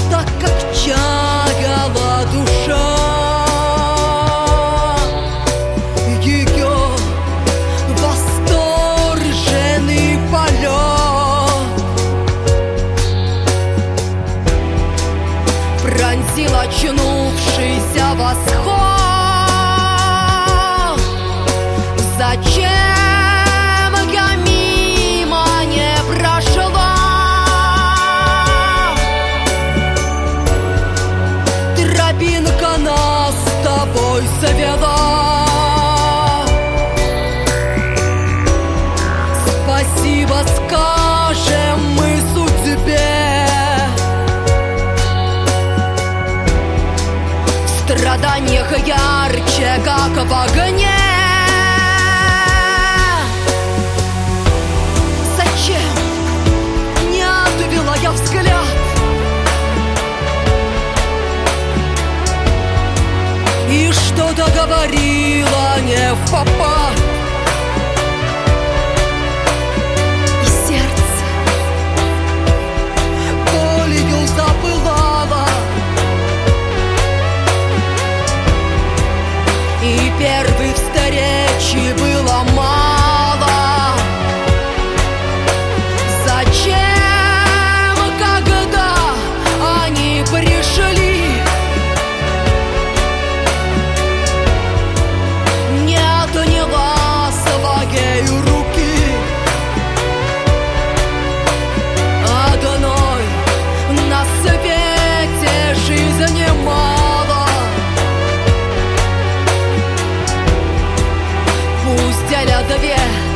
так как чаяла душа ее восторженный полет, пронзил очнувшийся восход. Зачем я мимо не прошла? Тропинка нас с тобой завела. Спасибо скажем мы судьбе. В страданиях ярче, как в огне. Зачем не отвела я взгляд и что-то говорила не впопад? И сердце болью запылало, и первой встречи было мало. Зачем, когда они пришли, не отняла своей руки? Одной на свете жизни мало. Пусть делят две